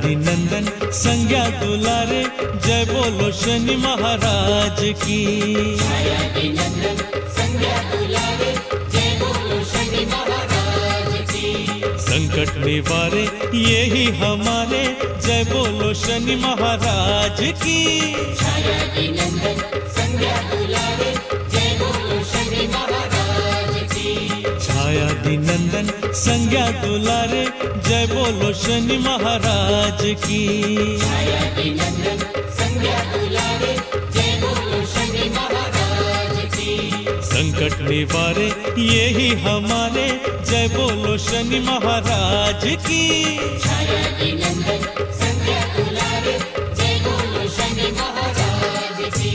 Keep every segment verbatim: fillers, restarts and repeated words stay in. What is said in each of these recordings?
छायादि नंदन संज्ञा दुलारे, जय बोलो शनि महाराज की। छायादि नंदन संज्ञा दुलारे, जय बोलो शनि महाराज की। संकट निवारे यही हमारे, जय बोलो शनि महाराज की। छायादि नंदन संज्ञा दुलारे, जय बोलो शनि महाराज की। छायादि नंदन संज्ञा दुलारे, जय बोलो शनि महाराज की। छायादि नंदन संज्ञा दुलारे, जय बोलो शनि महाराज की। संकट निवारे यही हमारे, जय बोलो शनि महाराज की। छायादि नंदन संज्ञा दुलारे, जय बोलो शनि महाराज की।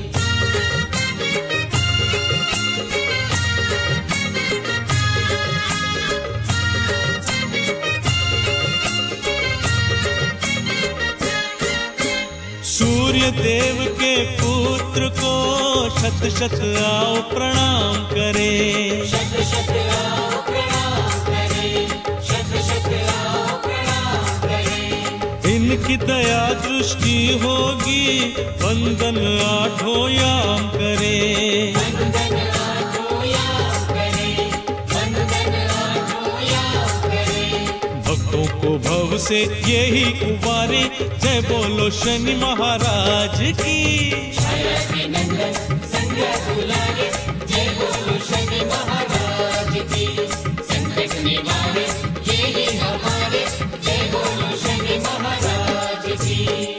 सूर्य देव के पुत्र को शत शत आओ प्रणाम करे। शत शत आओ प्रणाम करे, शत शत आओ प्रणाम करे। इनकी दया दृष्टि होगी, वंदन आठों याम करे। वंदन आठों याम करे, वंदन आठों याम करे। भक्तों को भव से यही उबारे, जय बोलो शनि महाराज की। छायादि नंदन संज्ञा दुलारे, जय बोलो शनि महाराज की। संकट निवारे यही हमारे, जय बोलो शनि महाराज की।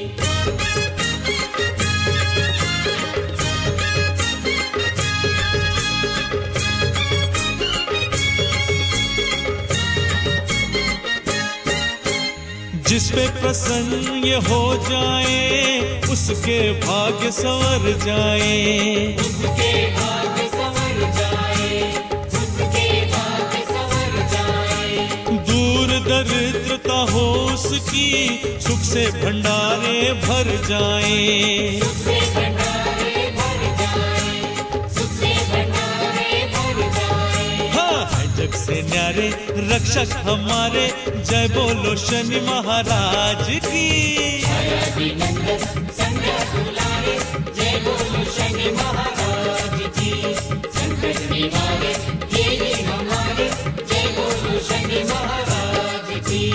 जिस पे प्रसन्न ये हो जाए, उसके भाग्य संवर जाए। उसके भाग्य संवर जाए, उसके भाग्य संवर जाए। दूर दरिद्रता हो उसकी, सुख से भंडारे भर जाए। सुख से भंडारे भर जाए, सुख से भंडारे भर जाए। हाँ है जग से न्यारे रक्षक हमारे, जय बोलो शनि महाराज की। छायादि नंदन संज्ञा दुलारे, जय बोलो शनि महाराज की। संकट निवारे यही हमारे, जय बोलो शनि महाराज की।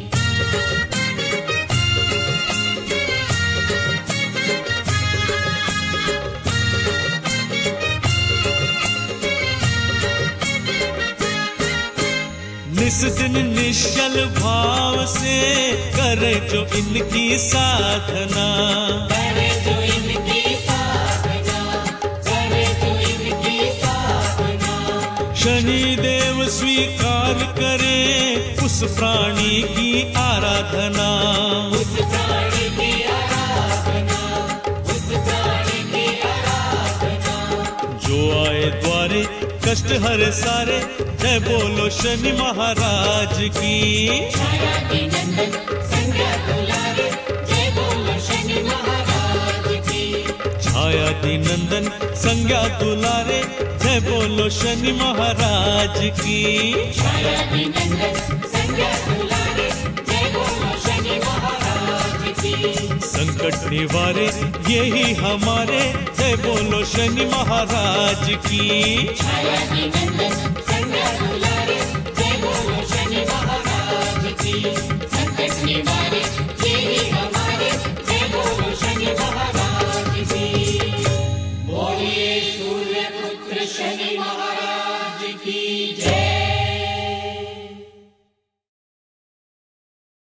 निस दिन निश्चल भाव से करे जो इनकी साधना। करे जो इनकी साधना, करे जो इनकी साधना। शनि देव स्वीकार करे उस प्राणी की आराधना। उस प्राणी की आराधना, उस प्राणी की आराधना। जो आए द्वारे कष्ट हरे सारे, जय बोलो शनि महाराज की। छायादि नंदन संज्ञा दुलारे, जय बोलो शनि महाराज की। छायादि नंदन संज्ञा दुलारे, जय बोलो शनि महाराज की। छायादि नंदन संज्ञा दुलारे, जय बोलो शनि महाराज की। संकट निवारे यही हमारे, जय बोलो शनि महाराज की। छायादि नंदन संज्ञा दुलारे, जय बोलो शनि महाराज की। संकट निवारे यही हमारे, जय बोलो शनि महाराज की। बोलिए सूर्य पुत्र शनि